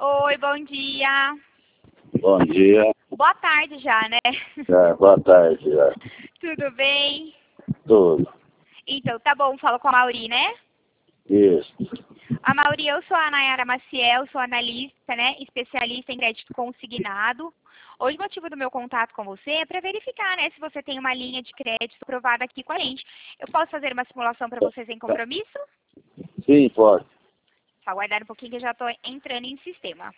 Oi, bom dia. Bom dia. Boa tarde já, né? Boa tarde. Tudo bem? Tudo. Então, tá bom, falo com a Mauri, né? Isso. A Mauri, eu sou a Nayara Maciel, sou analista, né? Especialista em crédito consignado. Hoje o motivo do meu contato com você é para verificar, né, se você tem uma linha de crédito aprovada aqui com a gente. Eu posso fazer uma simulação para você sem compromisso? Sim, pode. Só aguardar um pouquinho que eu já estou entrando em sistema.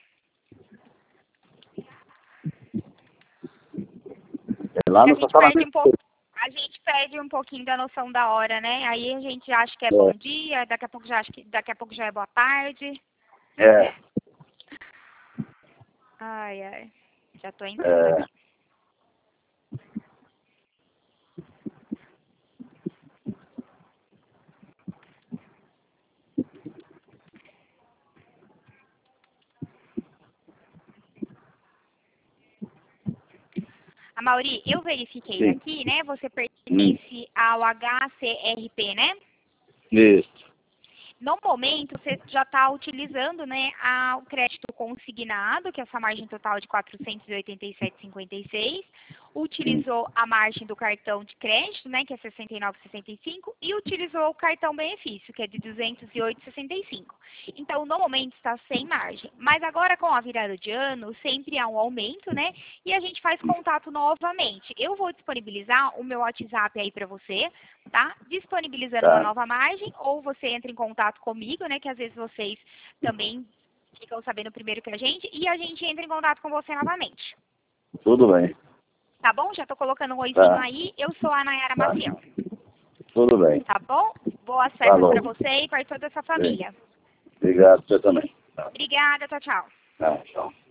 Lá A no gente perde estacionamento. um pouco. A gente perde um pouquinho da noção da hora, né? Aí a gente acha que é bom dia, daqui a pouco já acha que daqui a pouco já é boa tarde. É. Ai, ai. Já tô entrando aqui. A Mauri, eu verifiquei Sim. aqui, né? Você pertence ao HCRP, né? Isso. No momento, você já está utilizando, né, o crédito consignado, que é essa margem total de R$ 487,56. Utilizou a margem do cartão de crédito, né, que é R$ 69,65. E utilizou o cartão benefício, que é de R$ 208,65. Então, no momento, está sem margem. Mas agora, com a virada de ano, sempre há um aumento, né? E a gente faz contato novamente. Eu vou disponibilizar o meu WhatsApp aí para você, tá? Disponibilizando uma nova margem, ou você entra em contato comigo, né? Que às vezes vocês também ficam sabendo primeiro que a gente, e a gente entra em contato com você novamente. Tudo bem. Tá bom? Já tô colocando um oizinho aí. Eu sou a Nayara Maciel. Tudo bem. Tá bom? Boas festas para você e para toda essa família. Obrigado, você também. Obrigada, tchau, tchau. Tchau.